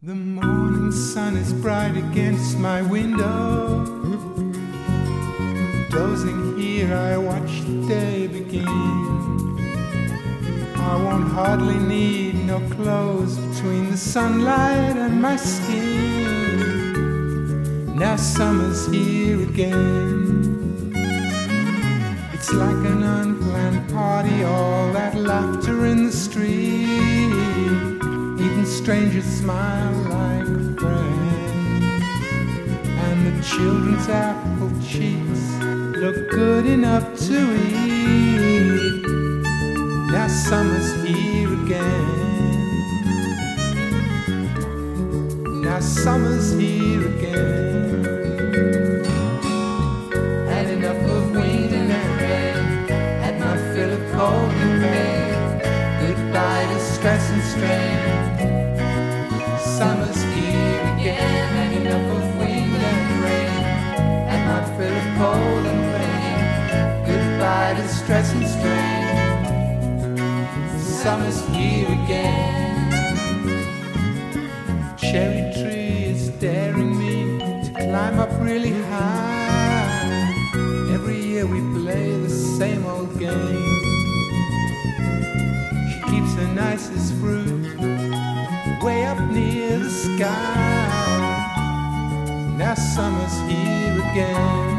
The morning sun is bright against my window. Dozing here, I watch the day begin. I won't hardly need no clothes between the sunlight and my skin. Now summer's here again. It's like an unplanned party, all that laughter in the street. Even strangers smile like a friend, and the children's apple cheeks look good enough to eat. Now summer's here again. Now summer's here again. Had enough of wind and rain, had my fill of cold and pain. Goodbye to stress and strain. Summer's here again, had enough of wind and rain, had my fill of cold and pain. Goodbye to stress and strain. Summer's here again. Cherry tree is daring me to climb up really high. Every year we play the same old game. She keeps her nicest fruit way up near the sky. Now summer's here again.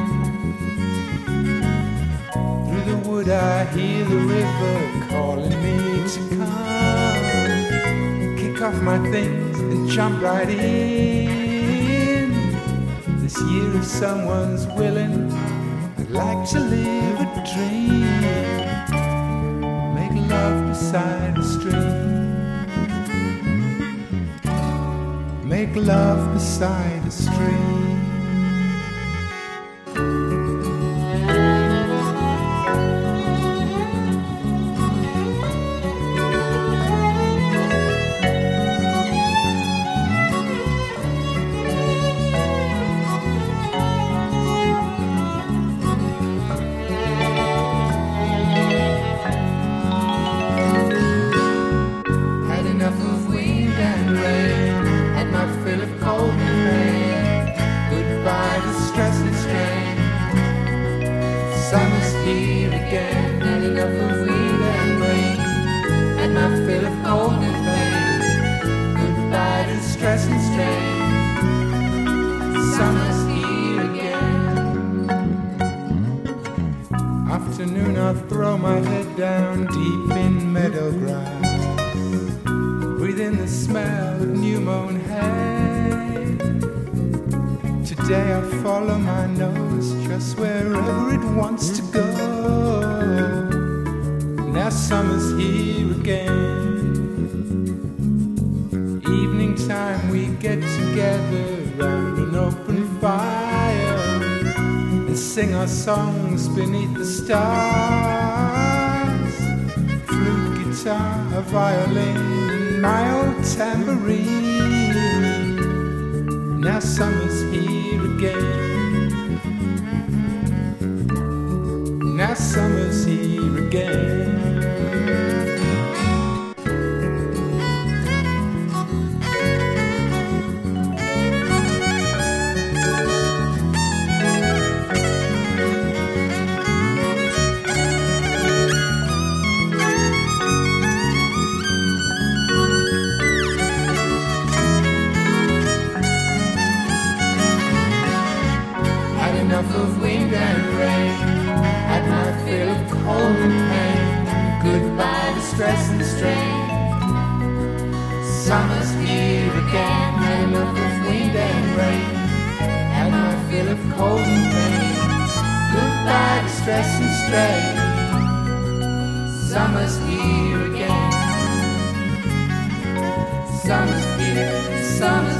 Through the wood I hear the river calling me to come. Kick off my things and jump right in. This year if someone's willing, I'd like to live a dream. Make love beside a stream. Make love beside a stream. Had enough of wind and rain, had my fill of cold and pain. Goodbye to stress and strain. Summer's here again, had enough of wind and rain, had my fill of cold and pain. Goodbye to stress and strain. Summer's here again. Afternoon, I'll throw my head down deep in meadow grass. Breathe in the smell of new mown hay. Today I follow my nose just wherever it wants to go. Now summer's here again. Evening time we get together round an open fire and sing our songs beneath the stars. Flute, guitar, a violin, my old tambourine. Now summer's here again. Now summer's here again. Enough of wind and rain, had my fill of cold and pain. Goodbye to stress and strain. Summer's here again, had enough of wind and rain, had my fill of cold and pain. Goodbye to stress and strain. Summer's here again. Summer's here, summer's